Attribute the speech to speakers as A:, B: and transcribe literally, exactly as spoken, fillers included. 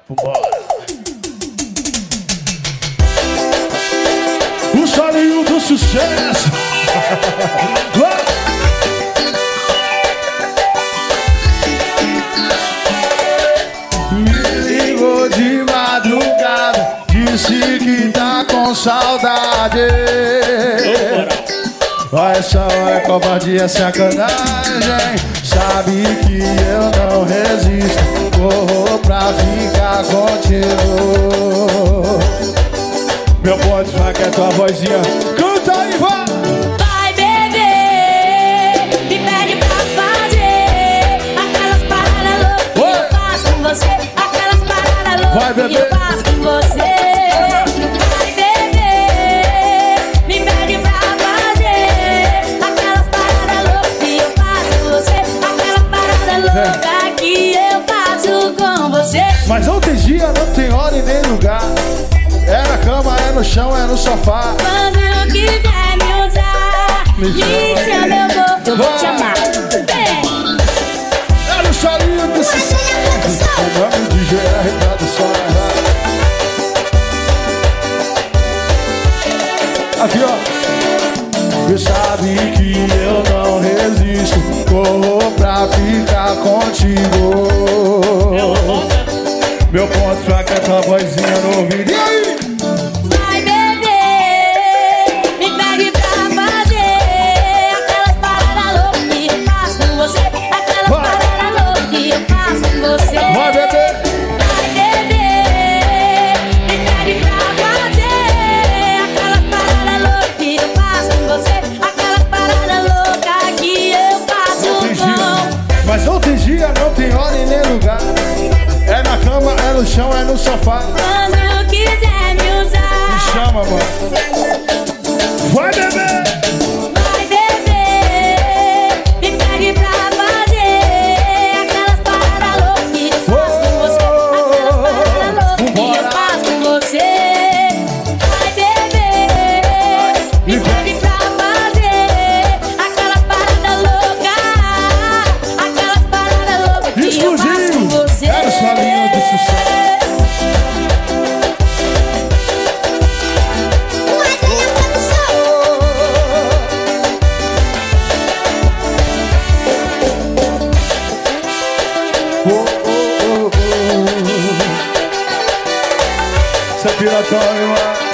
A: Vambora. O solinho do sucesso. Me ligou de madrugada, disse que tá com saudade. Olha só, é covardia, sacanagem. Sabe que eu não resisto, corro pra ficar contigo. Meu ponto fraco é tua vozinha. Canta aí, vai!
B: Vai beber, me pede pra fazer aquelas paradas loucas que eu faço com você. Aquelas paradas loucas que eu faço com você. Vai beber, me pede pra fazer aquelas paradas loucas que eu faço com você. Aquelas paradas loucas que eu faço com você.
A: Mas não tem dia, não tem hora e nem lugar. É na cama, é no chão, é no sofá.
B: Quando quiser me usar, me chama, eu vou, eu vou te chamar. Vem!
A: É no solinho do sucesso. O nome de G R Produção. Aqui, ó. Você sabe que eu não resisto, corro pra ficar contigo. Meu ponto fraco é tua vozinha no ouvido. E aí?
B: Vai beber, me pegue pra fazer aquelas paradas loucas que eu faço com você. Aquelas paradas loucas que eu faço com você.
A: Vai beber.
B: Vai beber, me pegue pra fazer aquelas paradas loucas que eu faço com você. Aquelas paradas loucas que eu faço com.
A: Mas não tem dia, não tem hora e nem lugar. É na cama, é no chão, é no sofá.
B: Quando quiser me usar,
A: me chama, mano. Vai beber.
B: vai beber, me pegue pra fazer aquelas paradas loucas que eu faço com você. Aquelas paradas loucas que eu faço com você. Vai beber, me pegue pra fazer aquelas paradas loucas. Aquelas paradas loucas que eu faço com você.
A: É o solinho do sucesso. Oh, oh, oh, oh. Você é piratão, irmão.